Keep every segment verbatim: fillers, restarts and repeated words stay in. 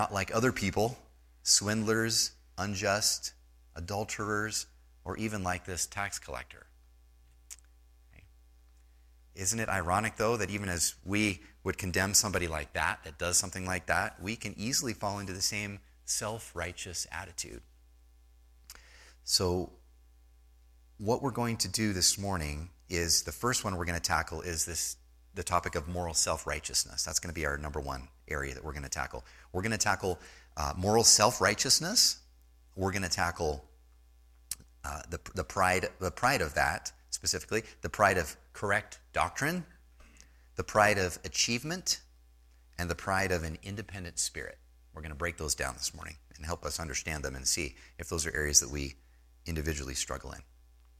not like other people, swindlers, unjust, adulterers, or even like this tax collector. Okay. Isn't it ironic, though, that even as we would condemn somebody like that, that does something like that, we can easily fall into the same self-righteous attitude. So what we're going to do this morning is, the first one we're going to tackle is this the topic of moral self-righteousness. That's going to be our number one area that we're going to tackle. We're going to tackle uh, moral self-righteousness. We're going to tackle uh, the, the pride the pride of that, specifically, the pride of correct doctrine, the pride of achievement, and the pride of an independent spirit. We're going to break those down this morning and help us understand them and see if those are areas that we individually struggle in.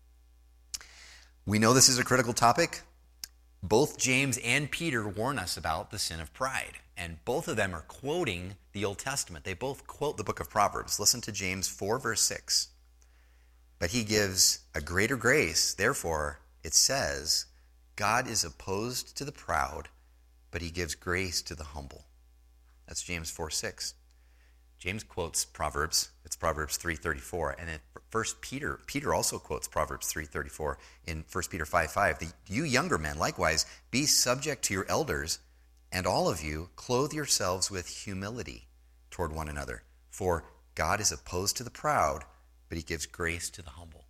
We know this is a critical topic. Both James and Peter warn us about the sin of pride, and both of them are quoting the Old Testament. They both quote the book of Proverbs. Listen to James four, verse six. But he gives a greater grace. Therefore, it says, God is opposed to the proud, but he gives grace to the humble. That's James four, six. James quotes Proverbs. It's Proverbs three thirty-four. And in First Peter, Peter also quotes Proverbs three thirty-four in First Peter five five. You younger men, likewise, be subject to your elders, and all of you clothe yourselves with humility toward one another. For God is opposed to the proud, but he gives grace to the humble.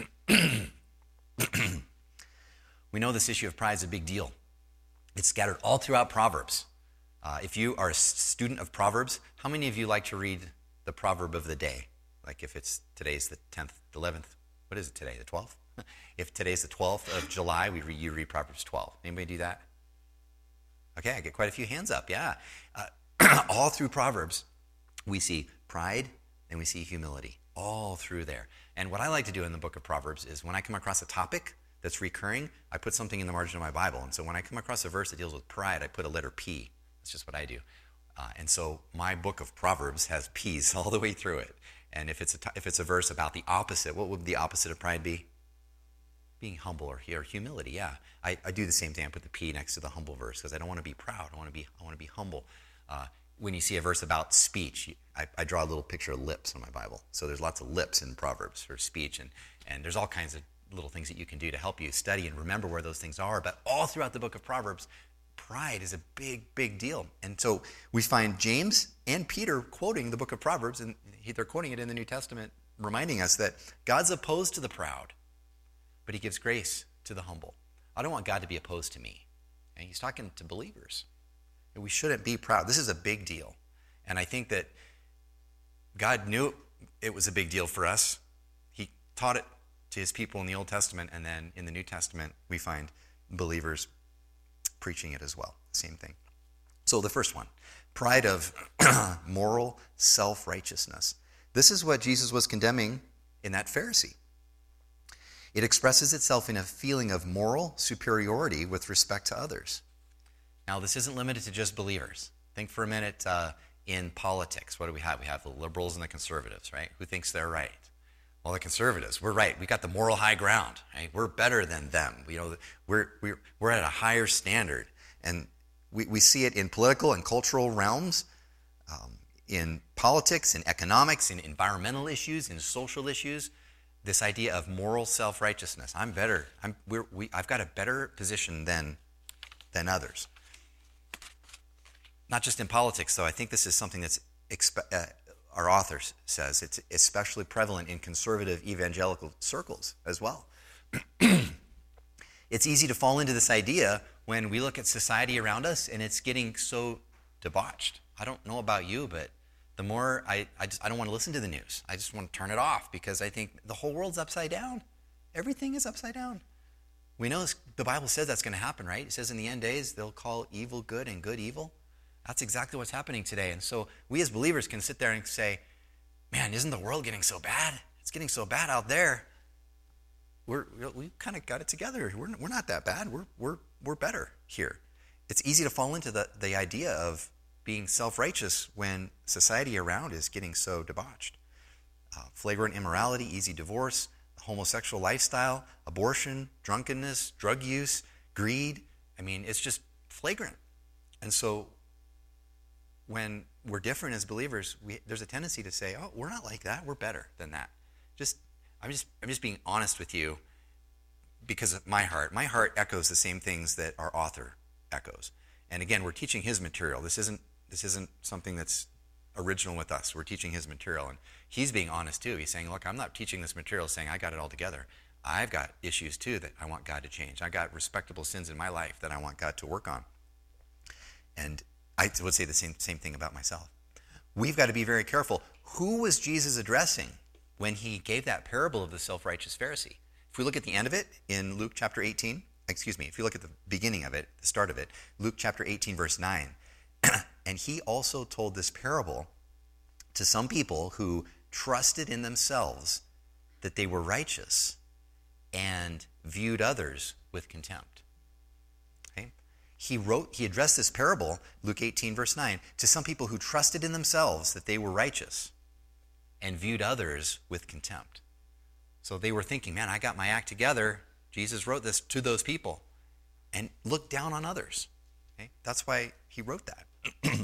We know this issue of pride is a big deal. It's scattered all throughout Proverbs. Uh, if you are a student of Proverbs, how many of you like to read the proverb of the day? Like if it's today's the tenth, the eleventh, what is it today, the twelfth? If today's the twelfth of July, we read, you read Proverbs twelve. Anybody do that? Okay, I get quite a few hands up, yeah. Uh, all through Proverbs, we see pride and we see humility, all through there. And what I like to do in the book of Proverbs is when I come across a topic that's recurring, I put something in the margin of my Bible. And so when I come across a verse that deals with pride, I put a letter P. That's just what I do. Uh, and so my book of Proverbs has P's all the way through it. And if it's a, t- if it's a verse about the opposite, what would the opposite of pride be? Being humble or, or humility, yeah. I, I do the same thing. I put the P next to the humble verse because I don't want to be proud. I want to be I want to be humble. Uh, when you see a verse about speech, I, I draw a little picture of lips on my Bible. So there's lots of lips in Proverbs for speech. And, and there's all kinds of little things that you can do to help you study and remember where those things are. But all throughout the book of Proverbs, pride is a big, big deal. And so we find James and Peter quoting the book of Proverbs, and they're quoting it in the New Testament, reminding us that God's opposed to the proud, but he gives grace to the humble. I don't want God to be opposed to me. And he's talking to believers. And we shouldn't be proud. This is a big deal. And I think that God knew it was a big deal for us. He taught it to his people in the Old Testament, and then in the New Testament, we find believers preaching it as well. Same thing. So the first one, pride of moral self-righteousness. This is what Jesus was condemning in that Pharisee. It expresses itself in a feeling of moral superiority with respect to others. Now, this isn't limited to just believers. Think for a minute uh, in politics. What do we have? We have the liberals and the conservatives, right? Who thinks they're right? Well, the conservatives, we're right. We got the moral high ground. Right? We're better than them. You know, we're we're we're at a higher standard, and we, we see it in political and cultural realms, um, in politics, in economics, in environmental issues, in social issues. This idea of moral self-righteousness. I'm better. I'm we're, we. I've got a better position than than others. Not just in politics, though. I think this is something that's expe- uh, our author says it's especially prevalent in conservative evangelical circles as well. It's easy to fall into this idea when we look at society around us and it's getting so debauched. I don't know about you, but the more I, I just I don't want to listen to the news. I just want to turn it off because I think the whole world's upside down. Everything is upside down. We know this, the Bible says that's going to happen, right? It says in the end days they'll call evil good and good evil. That's exactly what's happening today. And so we as believers can sit there and say, man, isn't the world getting so bad? It's getting so bad out there. We're, we kind of got it together. We're, we're not that bad. We're, we're, we're better here. It's easy to fall into the, the idea of being self-righteous when society around is getting so debauched. Uh, flagrant immorality, easy divorce, homosexual lifestyle, abortion, drunkenness, drug use, greed. I mean, it's just flagrant. And so when we're different as believers, we, there's a tendency to say, oh, we're not like that. We're better than that. Just, I'm just, I'm just being honest with you because of my heart. My heart echoes the same things that our author echoes. And again, we're teaching his material. This isn't, this isn't something that's original with us. We're teaching his material. And he's being honest too. He's saying, look, I'm not teaching this material saying I got it all together. I've got issues too that I want God to change. I've got respectable sins in my life that I want God to work on. And I would say the same, same thing about myself. We've got to be very careful. Who was Jesus addressing when he gave that parable of the self-righteous Pharisee? If we look at the end of it in Luke chapter eighteen, excuse me, if you look at the beginning of it, the start of it, Luke chapter eighteen, verse nine, and he also told this parable to some people who trusted in themselves that they were righteous and viewed others with contempt. Okay? He wrote, he addressed this parable, Luke eighteen, verse nine, to some people who trusted in themselves that they were righteous and viewed others with contempt. So they were thinking, man, I got my act together. Jesus wrote this to those people and looked down on others. Okay? That's why he wrote that.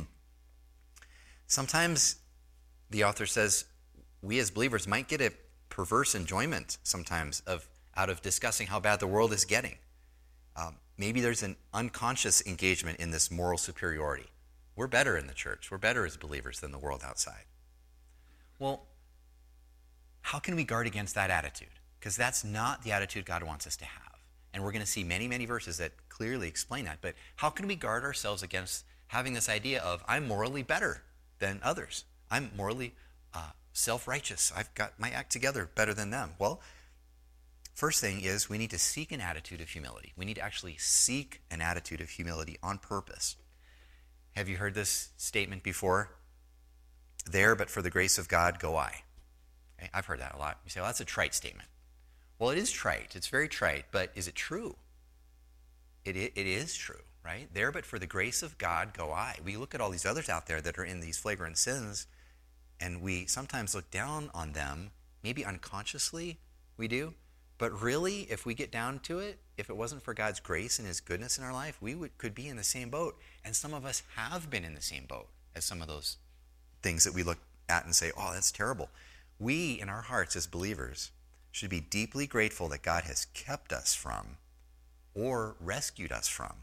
Sometimes the author says we as believers might get a perverse enjoyment sometimes of out of discussing how bad the world is getting. Um, maybe there's an unconscious engagement in this moral superiority. We're better in the church. We're better as believers than the world outside. Well, how can we guard against that attitude? Because that's not the attitude God wants us to have. And we're going to see many, many verses that clearly explain that. But how can we guard ourselves against having this idea of I'm morally better than others? I'm morally uh, self-righteous. I've got my act together better than them. Well, first thing is we need to seek an attitude of humility. We need to actually seek an attitude of humility on purpose. Have you heard this statement before? There, but for the grace of God, go I. Okay, I've heard that a lot. You say, well, that's a trite statement. Well, it is trite. It's very trite, but is it true? It, it, it is true, right? There, but for the grace of God, go I. We look at all these others out there that are in these flagrant sins, and we sometimes look down on them, maybe unconsciously we do, but really, if we get down to it, if it wasn't for God's grace and his goodness in our life, we would, could be in the same boat. And some of us have been in the same boat as some of those things that we look at and say, oh, that's terrible. We, in our hearts as believers, should be deeply grateful that God has kept us from or rescued us from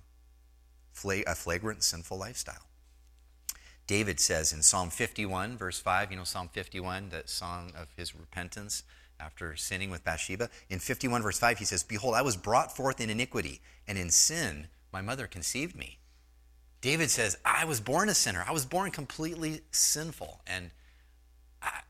a flagrant sinful lifestyle. David says in Psalm fifty-one, verse five, you know Psalm fifty-one, that song of his repentance after sinning with Bathsheba. In fifty-one, verse five, he says, behold, I was brought forth in iniquity, and in sin my mother conceived me. David says, I was born a sinner. I was born completely sinful. And I,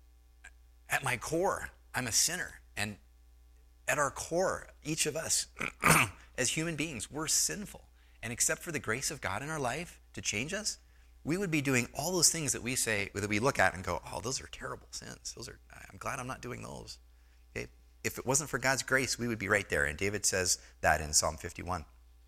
at my core, I'm a sinner. And at our core, each of us, as human beings, we're sinful. And except for the grace of God in our life to change us, we would be doing all those things that we say, that we look at and go, oh, those are terrible sins. Those are, I'm glad I'm not doing those. Okay? If it wasn't for God's grace, we would be right there. And David says that in Psalm fifty-one.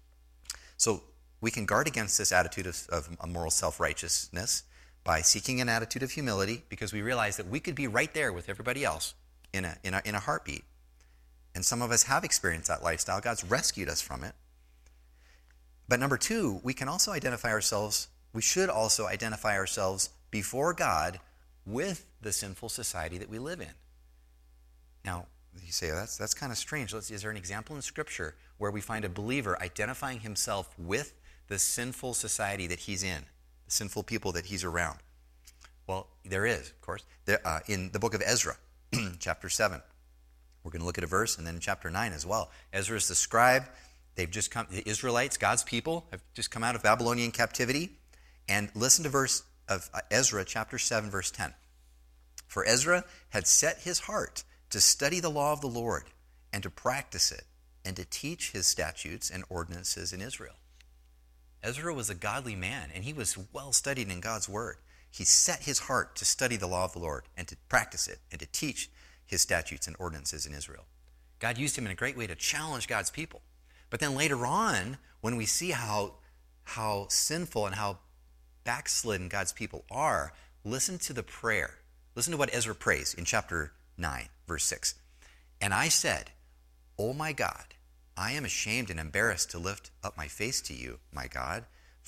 So we can guard against this attitude of, of a moral self-righteousness by seeking an attitude of humility, because we realize that we could be right there with everybody else in a, in a, in a heartbeat. And some of us have experienced that lifestyle. God's rescued us from it. But number two, we can also identify ourselves, we should also identify ourselves before God with the sinful society that we live in. Now, you say, oh, that's, that's kind of strange. Let's, is there an example in Scripture where we find a believer identifying himself with the sinful society that he's in, the sinful people that he's around? Well, there is, of course. There, uh, in the book of Ezra, chapter seven, we're going to look at a verse, and then in chapter nine as well. Ezra is the scribe. They've just come, the Israelites, God's people, have just come out of Babylonian captivity. And listen to verse of Ezra, chapter seven, verse ten. For Ezra had set his heart to study the law of the Lord and to practice it and to teach his statutes and ordinances in Israel. Ezra was a godly man, and he was well studied in God's word. He set his heart to study the law of the Lord and to practice it and to teach his statutes and ordinances in Israel. God used him in a great way to challenge God's people. But then later on, when we see how, how sinful and how backslidden God's people are, listen to the prayer. Listen to what Ezra prays in chapter nine, verse six. And I said, O my God, I am ashamed and embarrassed to lift up my face to you, my God,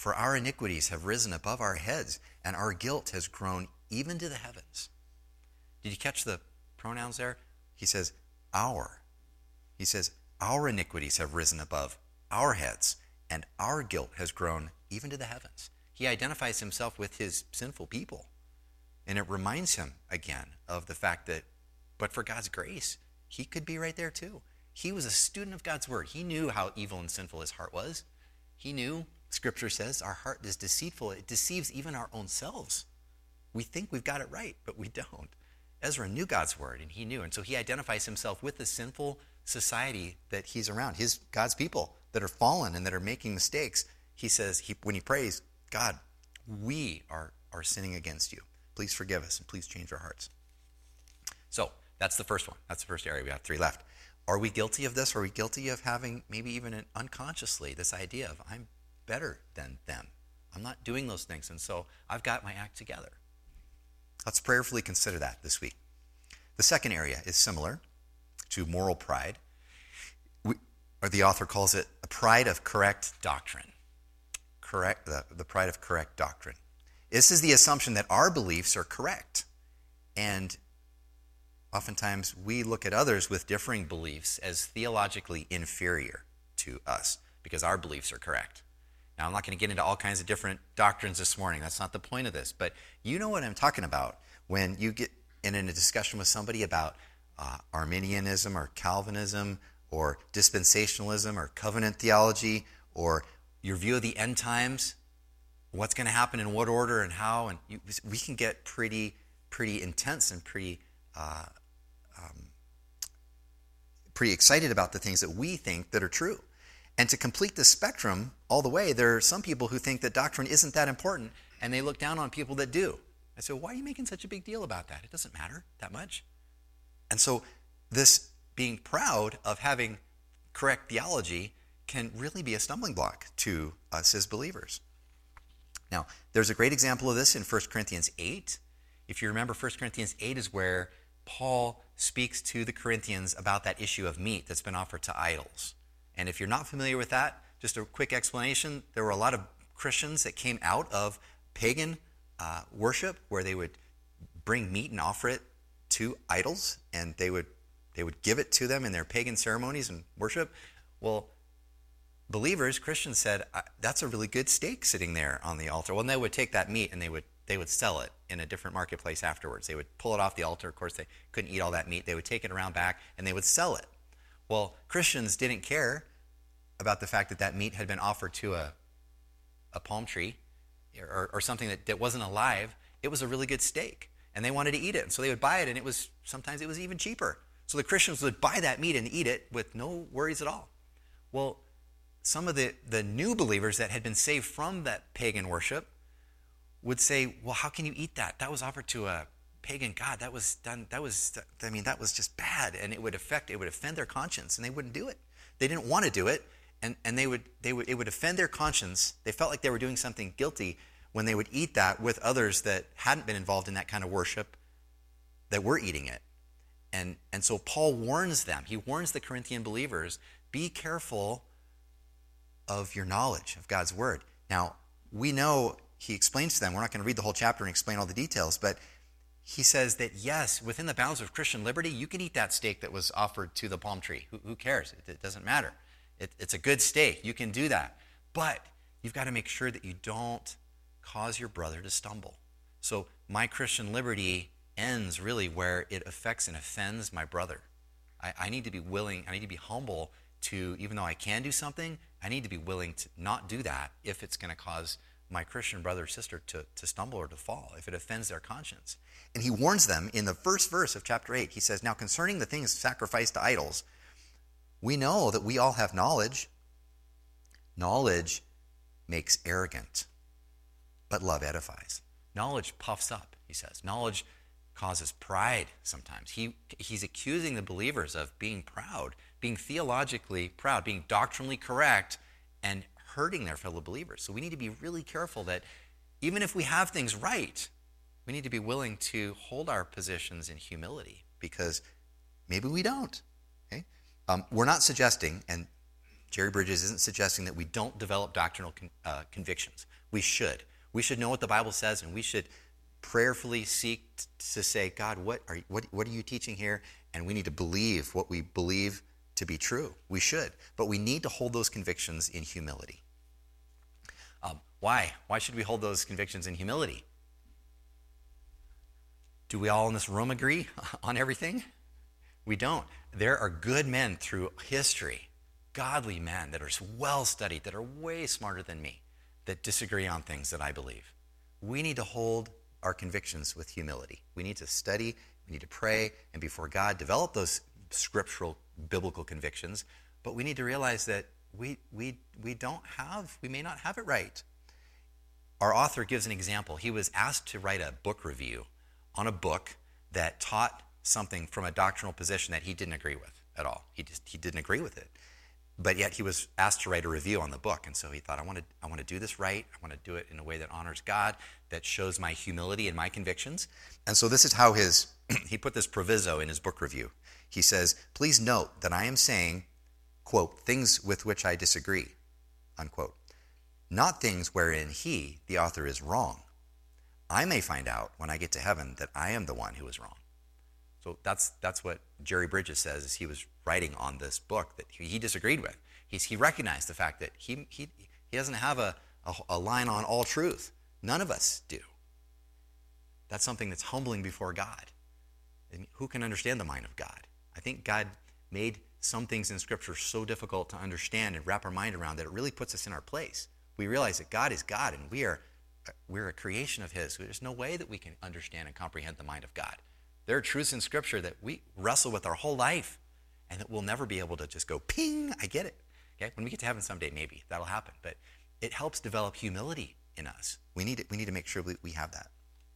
For our iniquities have risen above our heads, and our guilt has grown even to the heavens. Did you catch the pronouns there? He says, our. He says, our iniquities have risen above our heads, and our guilt has grown even to the heavens. He identifies himself with his sinful people. And it reminds him again of the fact that, but for God's grace, he could be right there too. He was a student of God's word. He knew how evil and sinful his heart was. He knew, Scripture says, our heart is deceitful. It deceives even our own selves. We think we've got it right, but we don't. Ezra knew God's word, and he knew. And so he identifies himself with the sinful society that he's around, his God's people that are fallen and that are making mistakes. He says, he, when he prays, God, we are, are sinning against you. Please forgive us and please change our hearts. So that's the first one. That's the first area. We have three left. Are we guilty of this? Are we guilty of having maybe even an unconsciously this idea of I'm better than them? I'm not doing those things, and so I've got my act together. Let's prayerfully consider that this week. The second area is similar to moral pride, we, or the author calls it a pride of correct doctrine. Correct, the, the pride of correct doctrine. This is the assumption that our beliefs are correct, and oftentimes we look at others with differing beliefs as theologically inferior to us because our beliefs are correct. Now, I'm not going to get into all kinds of different doctrines this morning. That's not the point of this. But you know what I'm talking about when you get in a discussion with somebody about uh, Arminianism or Calvinism or dispensationalism or covenant theology or your view of the end times, what's going to happen in what order and how. And you, we can get pretty, pretty intense and pretty... Uh, Um, pretty excited about the things that we think that are true. And to complete the spectrum all the way, there are some people who think that doctrine isn't that important, and they look down on people that do. I say, why are you making such a big deal about that? It doesn't matter that much. And so this being proud of having correct theology can really be a stumbling block to us as believers. Now, there's a great example of this in First Corinthians eight. If you remember, First Corinthians eight is where Paul speaks to the Corinthians about that issue of meat that's been offered to idols. And if you're not familiar with that, just a quick explanation, there were a lot of Christians that came out of pagan uh, worship where they would bring meat and offer it to idols, and they would they would give it to them in their pagan ceremonies and worship. Well, believers, Christians said, that's a really good steak sitting there on the altar. Well, and they would take that meat and they would they would sell it in a different marketplace afterwards. They would pull it off the altar. Of course, they couldn't eat all that meat. They would take it around back, and they would sell it. Well, Christians didn't care about the fact that that meat had been offered to a, a palm tree or, or something that, that wasn't alive. It was a really good steak, and they wanted to eat it. And so they would buy it, and it was sometimes it was even cheaper. So the Christians would buy that meat and eat it with no worries at all. Well, some of the, the new believers that had been saved from that pagan worship would say, well, how can you eat that? That was offered to a pagan god. That was done, that was, I mean, that was just bad. And it would affect, it would offend their conscience, and they wouldn't do it. They didn't want to do it, and, and they would, they would, it would offend their conscience. They felt like they were doing something guilty when they would eat that with others that hadn't been involved in that kind of worship that were eating it. And, and so Paul warns them. He warns the Corinthian believers, be careful of your knowledge of God's word. Now, we know he explains to them, we're not going to read the whole chapter and explain all the details, but he says that yes, within the bounds of Christian liberty, you can eat that steak that was offered to the palm tree. Who, who cares? It, it doesn't matter. It, it's a good steak. You can do that. But you've got to make sure that you don't cause your brother to stumble. So my Christian liberty ends really where it affects and offends my brother. I, I need to be willing, I need to be humble to, even though I can do something, I need to be willing to not do that if it's going to cause my Christian brother or sister to, to stumble or to fall, if it offends their conscience. And he warns them in the first verse of chapter eight. He says, now concerning the things sacrificed to idols, we know that we all have knowledge. Knowledge makes arrogant, but love edifies. Knowledge puffs up, he says. Knowledge causes pride sometimes. He, he's accusing the believers of being proud, being theologically proud, being doctrinally correct, and hurting their fellow believers. So we need to be really careful that even if we have things right, we need to be willing to hold our positions in humility because maybe we don't. Okay? Um, we're not suggesting, and Jerry Bridges isn't suggesting that we don't develop doctrinal con- uh, convictions. We should. We should know what the Bible says, and we should prayerfully seek t- to say, God, what are, what, what are you teaching here? And we need to believe what we believe to be true. We should. But we need to hold those convictions in humility. Um, why? Why should we hold those convictions in humility? Do we all in this room agree on everything? We don't. There are good men through history, godly men that are well studied, that are way smarter than me, that disagree on things that I believe. We need to hold our convictions with humility. We need to study, we need to pray, and before God, develop those scriptural, biblical convictions. But we need to realize that we we we don't have, we may not have it right. Our author gives an example. He was asked to write a book review on a book that taught something from a doctrinal position that he didn't agree with at all. He just he didn't agree with it. But yet he was asked to write a review on the book. And so he thought, I want to I want to do this right. I want to do it in a way that honors God, that shows my humility and my convictions. And so this is how his he put this proviso in his book review. He says, please note that I am saying, quote, things with which I disagree, unquote. Not things wherein he, the author, is wrong. I may find out when I get to heaven that I am the one who is wrong. So that's that's what Jerry Bridges says as he was writing on this book that he, he disagreed with. He's, he recognized the fact that he he, he doesn't have a, a, a line on all truth. None of us do. That's something that's humbling before God. I mean, who can understand the mind of God? I think God made some things in Scripture so difficult to understand and wrap our mind around that it really puts us in our place. We realize that God is God and we are we're a creation of His. There's no way that we can understand and comprehend the mind of God. There are truths in Scripture that we wrestle with our whole life and that we'll never be able to just go, ping, I get it. Okay? When we get to heaven someday, maybe that'll happen. But it helps develop humility in us. We need to, we need to make sure we, we have that.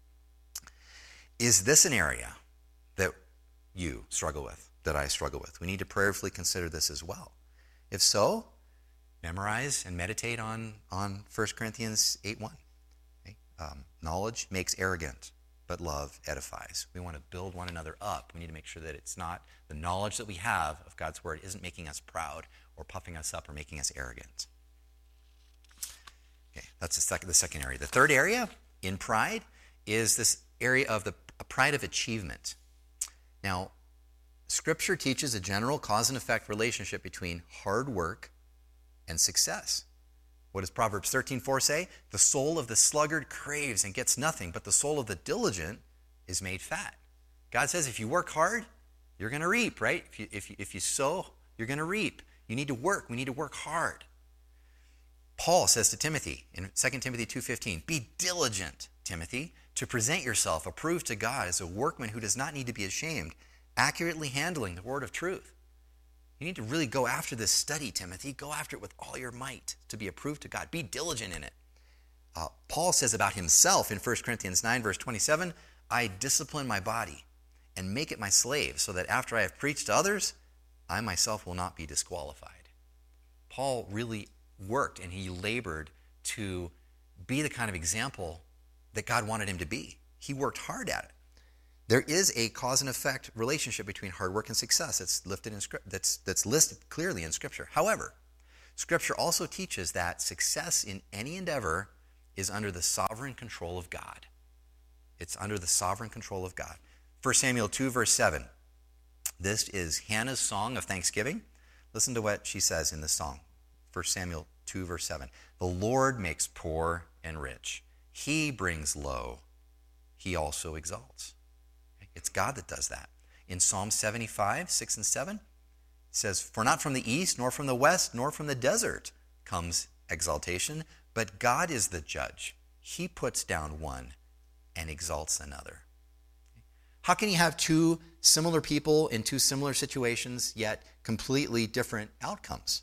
Is this an area that you struggle with, that I struggle with? We need to prayerfully consider this as well. If so, memorize and meditate on, on First Corinthians eight one. Okay? Um, knowledge makes arrogant, but love edifies. We want to build one another up. We need to make sure that it's not the knowledge that we have of God's word isn't making us proud or puffing us up or making us arrogant. Okay, that's the second, the second area. The third area in pride is this area of the pride of achievement. Now, Scripture teaches a general cause and effect relationship between hard work and success. What does Proverbs thirteen four say? The soul of the sluggard craves and gets nothing, but the soul of the diligent is made fat. God says if you work hard, you're going to reap, right? If you, if you, if you sow, you're going to reap. You need to work. We need to work hard. Paul says to Timothy in Second Timothy two fifteen, be diligent, Timothy, to present yourself approved to God as a workman who does not need to be ashamed, accurately handling the word of truth. You need to really go after this study, Timothy. Go after it with all your might to be approved to God. Be diligent in it. Uh, Paul says about himself in First Corinthians nine, verse twenty-seven, I discipline my body and make it my slave so that after I have preached to others, I myself will not be disqualified. Paul really worked and he labored to be the kind of example that God wanted him to be. He worked hard at it. There is a cause and effect relationship between hard work and success that's lifted in script that's that's listed clearly in Scripture. However, Scripture also teaches that success in any endeavor is under the sovereign control of God. It's under the sovereign control of God. First Samuel two, verse seven. This is Hannah's song of thanksgiving. Listen to what she says in this song. First Samuel two, verse seven. The Lord makes poor and rich. He brings low. He also exalts. It's God that does that. In Psalm seventy-five, six and seven, it says, for not from the east, nor from the west, nor from the desert comes exaltation, but God is the judge. He puts down one and exalts another. How can you have two similar people in two similar situations, yet completely different outcomes?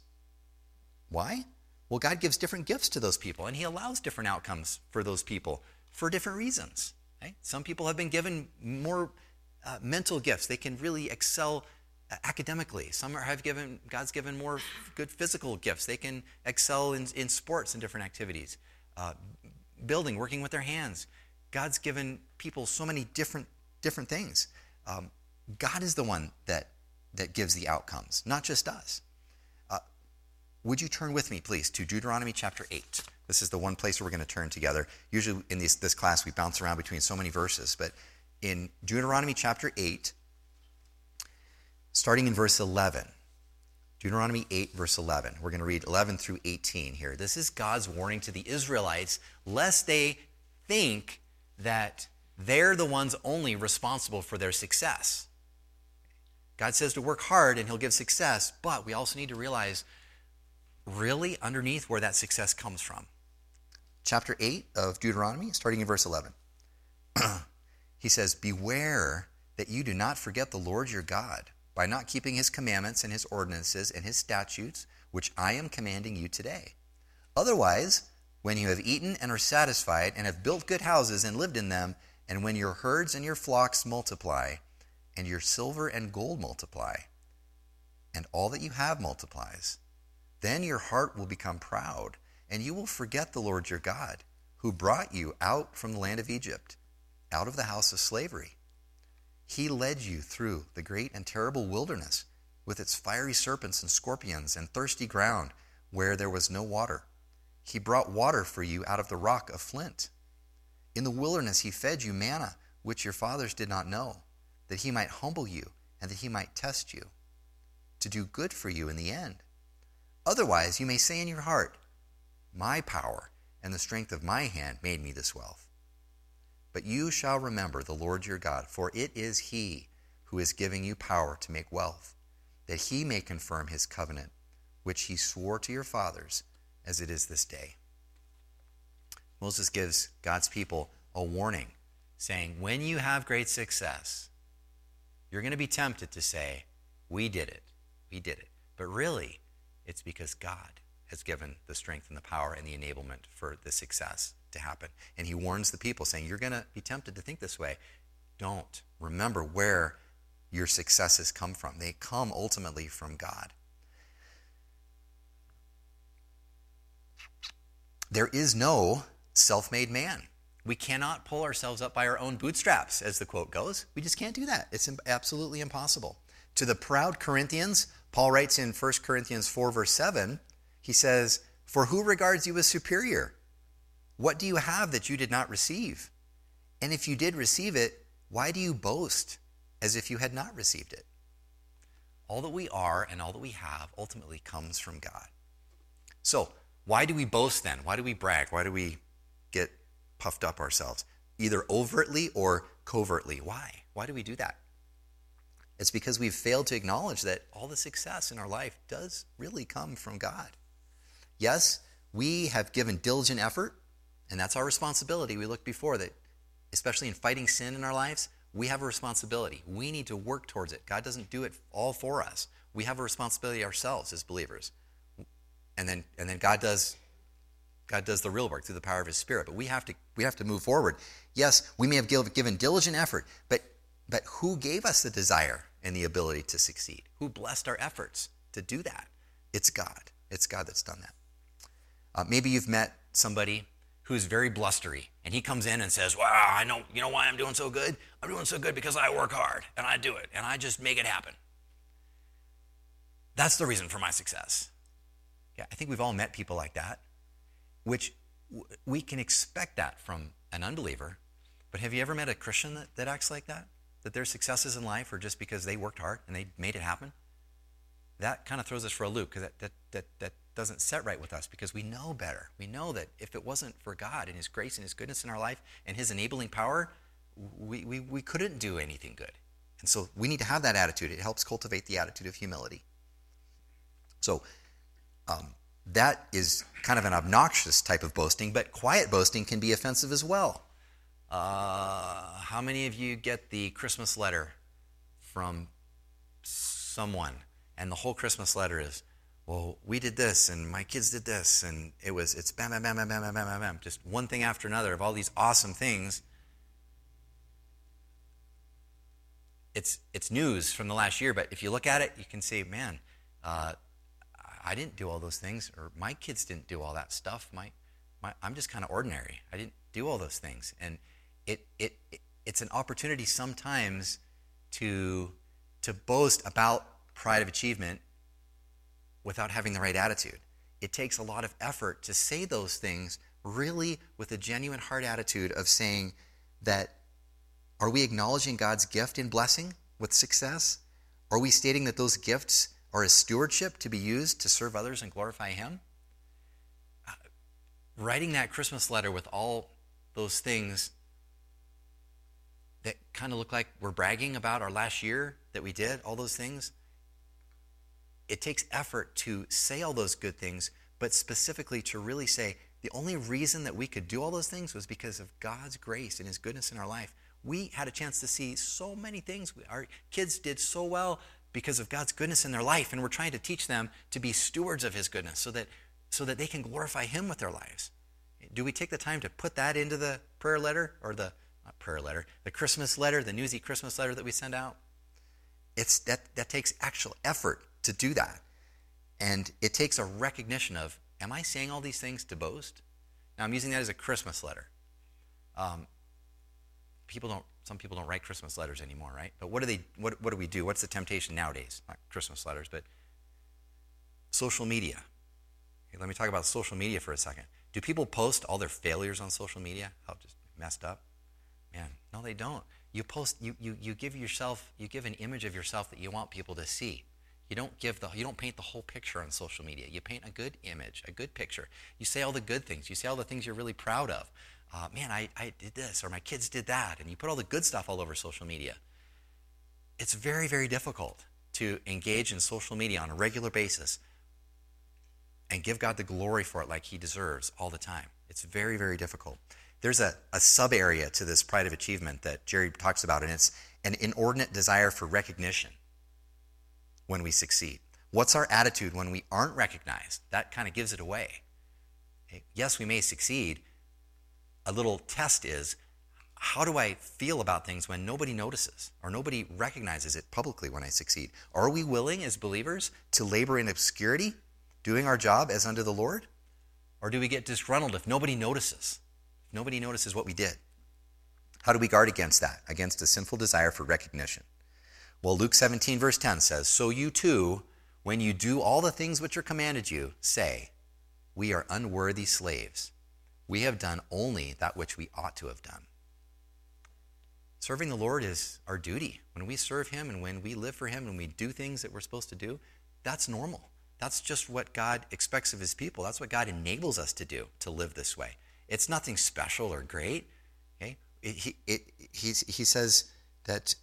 Why? Well, God gives different gifts to those people, and He allows different outcomes for those people for different reasons. Right? Some people have been given more uh, mental gifts. They can really excel uh, academically. Some are, have given, God's given more good physical gifts. They can excel in, in sports and different activities. Uh, building, working with their hands. God's given people so many different different things. Um, God is the one that, that gives the outcomes, not just us. Uh, would you turn with me, please, to Deuteronomy chapter eight? This is the one place where we're going to turn together. Usually in this, this class, we bounce around between so many verses. But in Deuteronomy chapter eight, starting in verse eleven, Deuteronomy eight, verse eleven. We're going to read eleven through eighteen here. This is God's warning to the Israelites, lest they think that they're the ones only responsible for their success. God says to work hard and he'll give success, but we also need to realize really underneath where that success comes from. Chapter eight of Deuteronomy, starting in verse eleven. He says, "Beware that you do not forget the Lord your God, by not keeping his commandments and his ordinances and his statutes, which I am commanding you today. Otherwise, when you have eaten and are satisfied and have built good houses and lived in them, and when your herds and your flocks multiply, and your silver and gold multiply, and all that you have multiplies, then your heart will become proud, and you will forget the Lord your God, who brought you out from the land of Egypt, out of the house of slavery. He led you through the great and terrible wilderness with its fiery serpents and scorpions and thirsty ground where there was no water. He brought water for you out of the rock of flint. In the wilderness he fed you manna, which your fathers did not know, that he might humble you and that he might test you, to do good for you in the end. Otherwise you may say in your heart, my power and the strength of my hand made me this wealth. But you shall remember the Lord your God, for it is he who is giving you power to make wealth, that he may confirm his covenant, which he swore to your fathers, as it is this day." Moses gives God's people a warning, saying, when you have great success, you're going to be tempted to say, we did it, we did it. But really, it's because God has given the strength and the power and the enablement for the success to happen. And he warns the people, saying, you're going to be tempted to think this way. Don't. Remember where your successes come from. They come ultimately from God. There is no self-made man. We cannot pull ourselves up by our own bootstraps, as the quote goes. We just can't do that. It's absolutely impossible. To the proud Corinthians, Paul writes in First Corinthians four, verse seven, he says, "For who regards you as superior? What do you have that you did not receive? And if you did receive it, why do you boast as if you had not received it?" All that we are and all that we have ultimately comes from God. So, why do we boast then? Why do we brag? Why do we get puffed up ourselves? Either overtly or covertly. Why? Why do we do that? It's because we've failed to acknowledge that all the success in our life does really come from God. Yes, we have given diligent effort, and that's our responsibility. We looked before that, especially in fighting sin in our lives, we have a responsibility. We need to work towards it. God doesn't do it all for us. We have a responsibility ourselves as believers. And then and then God does God does the real work through the power of his Spirit. But we have to we have to move forward. Yes, we may have given diligent effort, but but who gave us the desire and the ability to succeed? Who blessed our efforts to do that? It's God. It's God that's done that. Uh, maybe you've met somebody who's very blustery, and he comes in and says, wow, I know, you know why I'm doing so good? I'm doing so good because I work hard, and I do it, and I just make it happen. That's the reason for my success. Yeah, I think we've all met people like that, which w- we can expect that from an unbeliever. But have you ever met a Christian that, that acts like that? That their successes in life are just because they worked hard and they made it happen? That kind of throws us for a loop, because that, that, that, that doesn't set right with us, because we know better. We know that if it wasn't for God and his grace and his goodness in our life and his enabling power, we, we, we couldn't do anything good. And so we need to have that attitude. It helps cultivate the attitude of humility. So um, that is kind of an obnoxious type of boasting, but quiet boasting can be offensive as well. Uh, how many of you get the Christmas letter from someone, and the whole Christmas letter is, well, we did this, and my kids did this, and it was, it's bam, bam, bam, bam, bam, bam, bam, bam, just one thing after another of all these awesome things. It's it's news from the last year, but if you look at it, you can say, man, uh, I didn't do all those things, or my kids didn't do all that stuff. My, my I'm just kind of ordinary. I didn't do all those things, and it it, it it's an opportunity sometimes to to boast about pride of achievement without having the right attitude. it takes a lot of effort to say those things really with a genuine heart attitude of saying that, are we acknowledging God's gift in blessing with success? Are we stating that those gifts are a stewardship to be used to serve others and glorify Him? Uh, writing that Christmas letter with all those things that kind of look like we're bragging about our last year that we did, all those things, it takes effort to say all those good things, but specifically to really say the only reason that we could do all those things was because of God's grace and His goodness in our life. We had a chance to see so many things. Our kids did so well because of God's goodness in their life, and we're trying to teach them to be stewards of His goodness so that, so that they can glorify Him with their lives. Do we take the time to put that into the prayer letter, or the, not prayer letter, the Christmas letter, the Newsy Christmas letter that we send out? It's that, that takes actual effort to do that. And it takes a recognition of, am I saying all these things to boast? Now, I'm using that as a Christmas letter. Um, people don't, some people don't write Christmas letters anymore, right? But what do they, what, what do we do? What's the temptation nowadays? Not Christmas letters, but social media. Okay, let me talk about social media for a second. Do people post all their failures on social media? How just messed up? Man, no, they don't. You post, you, you, you give yourself, you give an image of yourself that you want people to see. You don't give the, you don't paint the whole picture on social media. You paint a good image, a good picture. You say all the good things. You say all the things you're really proud of. Uh, man, I, I did this, or my kids did that, and you put all the good stuff all over social media. It's very, very difficult to engage in social media on a regular basis and give God the glory for it like He deserves all the time. It's very, very difficult. There's a, a sub-area to this pride of achievement that Jerry talks about, and it's an inordinate desire for recognition when we succeed. What's our attitude when we aren't recognized? That kind of gives it away. Okay? Yes, we may succeed. A little test is, how do I feel about things when nobody notices or nobody recognizes it publicly when I succeed? Are we willing as believers to labor in obscurity, doing our job as unto the Lord? Or do we get disgruntled if nobody notices? If nobody notices what we did? How do we guard against that? Against a sinful desire for recognition? Well, Luke seventeen verse ten says, so you too, when you do all the things which are commanded you, say, we are unworthy slaves. We have done only that which we ought to have done. Serving the Lord is our duty. When we serve Him and when we live for Him and we do things that we're supposed to do, that's normal. That's just what God expects of His people. That's what God enables us to do, to live this way. It's nothing special or great. Okay? It, he, it, he's, he says that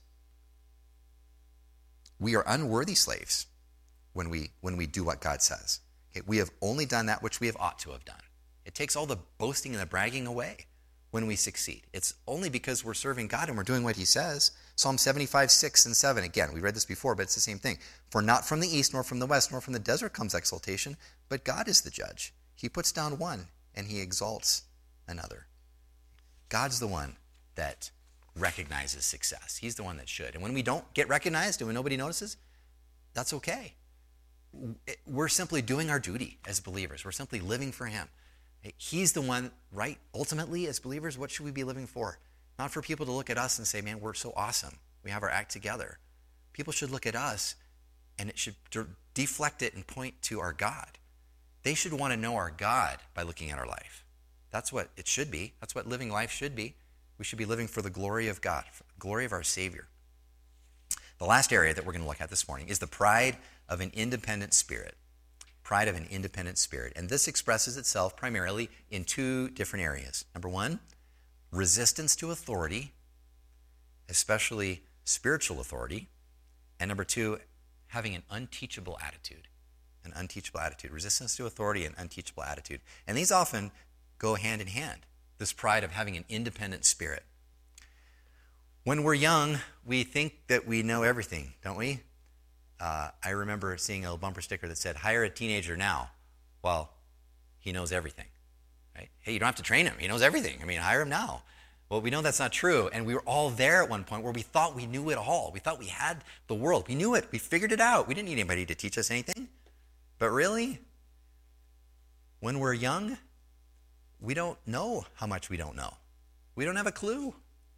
we are unworthy slaves when we, when we do what God says. Okay? We have only done that which we have ought to have done. It takes all the boasting and the bragging away when we succeed. It's only because we're serving God and we're doing what He says. Psalm seventy-five, six and seven. Again, we read this before, but it's the same thing. For not from the east, nor from the west, nor from the desert comes exaltation, but God is the judge. He puts down one and He exalts another. God's the one that recognizes success. He's the one that should. And when we don't get recognized and when nobody notices, that's okay. We're simply doing our duty as believers. We're simply living for Him. He's the one, right? Ultimately, as believers, what should we be living for? Not for people to look at us and say, man, we're so awesome. We have our act together. People should look at us and it should deflect it and point to our God. They should want to know our God by looking at our life. That's what it should be. That's what living life should be. We should be living for the glory of God, for the glory of our Savior. The last area that we're going to look at this morning is the pride of an independent spirit. Pride of an independent spirit. And this expresses itself primarily in two different areas. Number one, resistance to authority, especially spiritual authority. And number two, having an unteachable attitude. An unteachable attitude. Resistance to authority and unteachable attitude. And these often go hand in hand. This pride of having an independent spirit. When we're young, we think that we know everything, don't we? Uh, I remember seeing a bumper sticker that said, hire a teenager now. Well, he knows everything, right? Hey, you don't have to train him. He knows everything. I mean, hire him now. Well, we know that's not true. And we were all there at one point where we thought we knew it all. We thought we had the world. We knew it. We figured it out. We didn't need anybody to teach us anything. But really, when we're young, we don't know how much we don't know. We don't have a clue.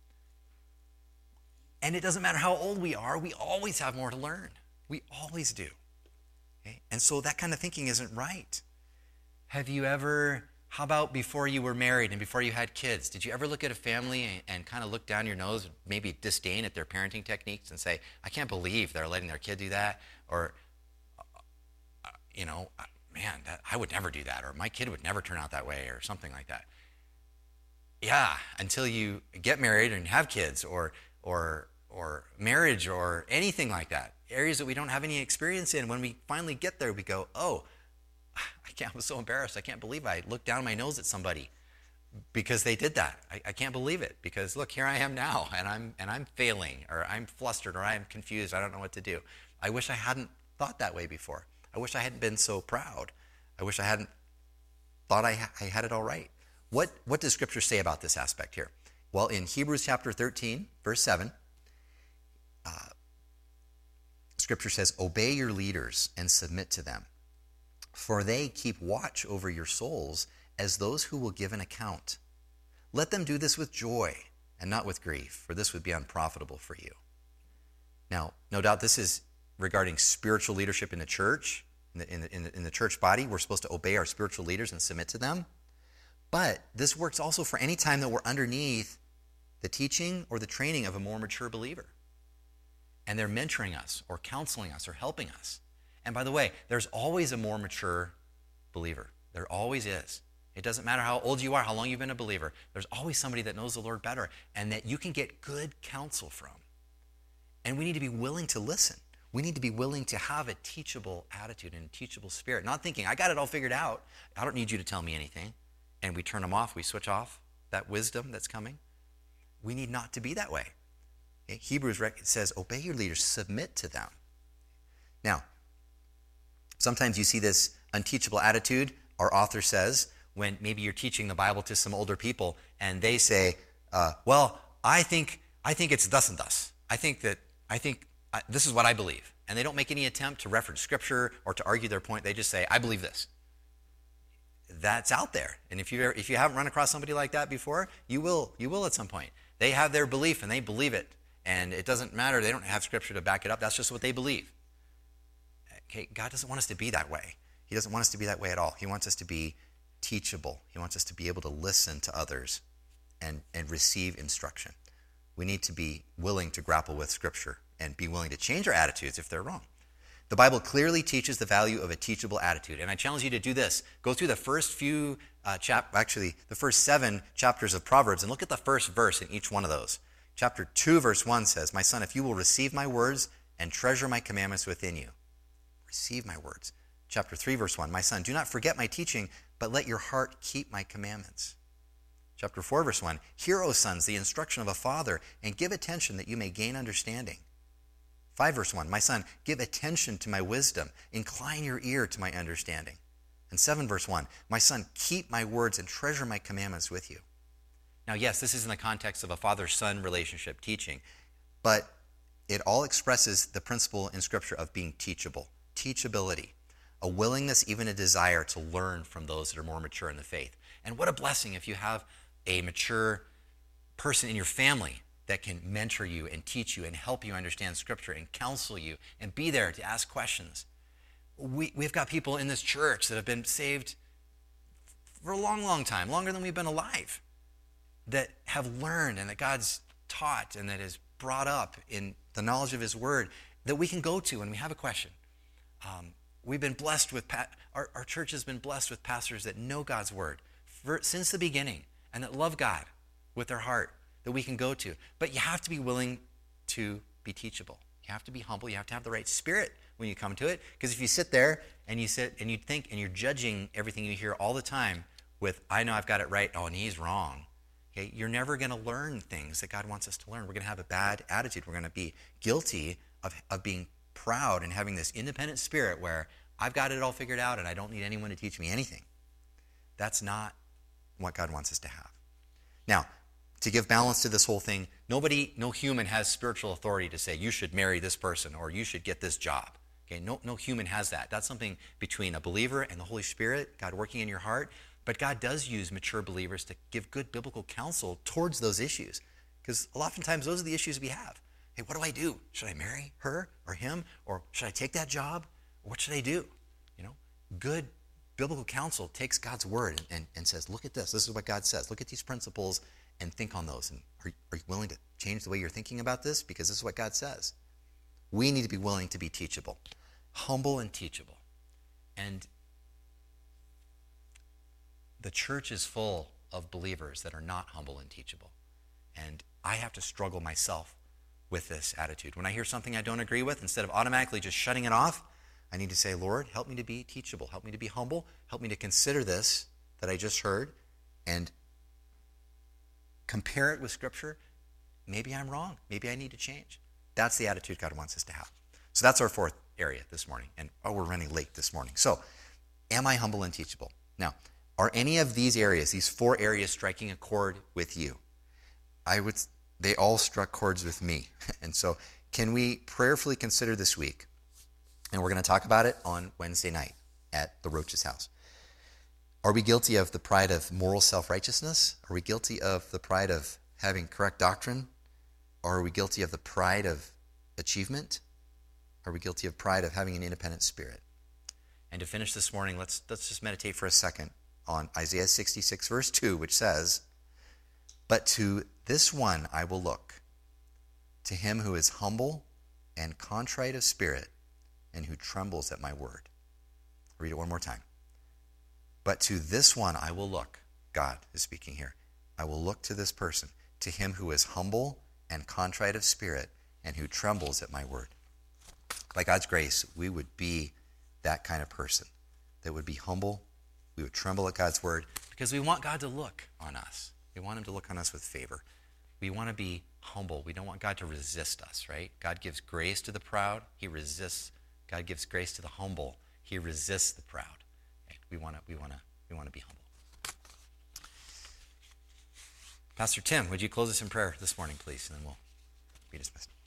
And it doesn't matter how old we are. We always have more to learn. We always do. Okay? And so that kind of thinking isn't right. Have you ever, how about before you were married and before you had kids, did you ever look at a family and, and kind of look down your nose, maybe disdain at their parenting techniques and say, I can't believe they're letting their kid do that? Or, uh, you know, man, that, I would never do that, or my kid would never turn out that way, or something like that. Yeah, until you get married and have kids, or or or marriage, or anything like that. Areas that we don't have any experience in. When we finally get there, we go, oh, I can't, I was so embarrassed. I can't believe I looked down my nose at somebody because they did that. I, I can't believe it, because look, here I am now, and I'm and I'm failing, or I'm flustered, or I'm confused. I don't know what to do. I wish I hadn't thought that way before. I wish I hadn't been so proud. I wish I hadn't thought I, ha- I had it all right. What, what does Scripture say about this aspect here? Well, in Hebrews chapter thirteen, verse seven, uh, Scripture says, obey your leaders and submit to them, for they keep watch over your souls as those who will give an account. Let them do this with joy and not with grief, for this would be unprofitable for you. Now, no doubt this is regarding spiritual leadership in the church, in the, in, the, in, the, in the church body. We're supposed to obey our spiritual leaders and submit to them. But this works also for any time that we're underneath the teaching or the training of a more mature believer, and they're mentoring us or counseling us or helping us. And by the way, there's always a more mature believer. There always is. It doesn't matter how old you are, how long you've been a believer. There's always somebody that knows the Lord better and that you can get good counsel from. And we need to be willing to listen. We need to be willing to have a teachable attitude and a teachable spirit. Not thinking, I got it all figured out. I don't need you to tell me anything. And we turn them off. We switch off that wisdom that's coming. We need not to be that way. Okay? Hebrews says, obey your leaders, submit to them. Now, sometimes you see this unteachable attitude, our author says, when maybe you're teaching the Bible to some older people and they say, uh, well, I think I think it's thus and thus. I think that, I think I, this is what I believe. And they don't make any attempt to reference Scripture or to argue their point. They just say, I believe this. That's out there. And if you if you haven't run across somebody like that before, you will you will at some point. They have their belief and they believe it. And it doesn't matter. They don't have Scripture to back it up. That's just what they believe. Okay, God doesn't want us to be that way. He doesn't want us to be that way at all. He wants us to be teachable. He wants us to be able to listen to others and, and receive instruction. We need to be willing to grapple with Scripture and be willing to change our attitudes if they're wrong. The Bible clearly teaches the value of a teachable attitude. And I challenge you to do this. Go through the first few, uh, chap- actually, the first seven chapters of Proverbs and look at the first verse in each one of those. Chapter two, verse one says, my son, if you will receive my words and treasure my commandments within you. Receive my words. Chapter three, verse one, my son, do not forget my teaching, but let your heart keep my commandments. Chapter four, verse one, hear, O sons, the instruction of a father, and give attention that you may gain understanding. five, verse one, my son, give attention to my wisdom, incline your ear to my understanding. And seven, verse one, my son, keep my words and treasure my commandments with you. Now, yes, this is in the context of a father-son relationship teaching, but it all expresses the principle in Scripture of being teachable, teachability, a willingness, even a desire to learn from those that are more mature in the faith. And what a blessing if you have a mature person in your family that can mentor you and teach you and help you understand Scripture and counsel you and be there to ask questions. We, we've got people in this church that have been saved for a long, long time, longer than we've been alive, that have learned and that God's taught and that is brought up in the knowledge of His Word that we can go to when we have a question. Um, we've been blessed with, pa- our, our church has been blessed with pastors that know God's Word for, since the beginning and that love God with their heart that we can go to. But you have to be willing to be teachable. You have to be humble. You have to have the right spirit when you come to it. Because if you sit there and you sit and you think and you're judging everything you hear all the time with, I know I've got it right, oh, and he's wrong. Okay, you're never going to learn things that God wants us to learn. We're going to have a bad attitude. We're going to be guilty of, of being proud and having this independent spirit where I've got it all figured out and I don't need anyone to teach me anything. That's not what God wants us to have. Now, to give balance to this whole thing, nobody, no human has spiritual authority to say you should marry this person or you should get this job. Okay, no, no human has that. That's something between a believer and the Holy Spirit, God working in your heart. But God does use mature believers to give good biblical counsel towards those issues. Because oftentimes those are the issues we have. Hey, what do I do? Should I marry her or him? Or should I take that job? Or what should I do? You know, good biblical counsel takes God's word and, and, and says, look at this. This is what God says. Look at these principles and think on those. And are, are you willing to change the way you're thinking about this? Because this is what God says. We need to be willing to be teachable, humble and teachable. And the church is full of believers that are not humble and teachable. And I have to struggle myself with this attitude. When I hear something I don't agree with, instead of automatically just shutting it off, I need to say, Lord, help me to be teachable. Help me to be humble. Help me to consider this that I just heard and compare it with Scripture. Maybe I'm wrong. Maybe I need to change. That's the attitude God wants us to have. So that's our fourth area this morning. And oh, we're running late this morning. So am I humble and teachable? Now, are any of these areas, these four areas, striking a chord with you? I would. They all struck chords with me. And so can we prayerfully consider this week? And we're going to talk about it on Wednesday night at the Roach's house. Are we guilty of the pride of moral self-righteousness? Are we guilty of the pride of having correct doctrine? Or are we guilty of the pride of achievement? Are we guilty of pride of having an independent spirit? And to finish this morning, let's, let's just meditate for a second on Isaiah sixty-six, verse two, which says, "But to this one I will look, to him who is humble and contrite of spirit, and who trembles at my word." I'll read it one more time. But to this one I will look. God is speaking here. I will look to this person, to him who is humble and contrite of spirit, and who trembles at my word. By God's grace, we would be that kind of person that would be humble. We would tremble at God's word because we want God to look on us. We want him to look on us with favor. We want to be humble. We don't want God to resist us, right? God gives grace to the proud. He resists. God gives grace to the humble. He resists the proud. Right? We want to. We want to. We want to be humble. Pastor Tim, would you close us in prayer this morning, please, and then we'll be dismissed.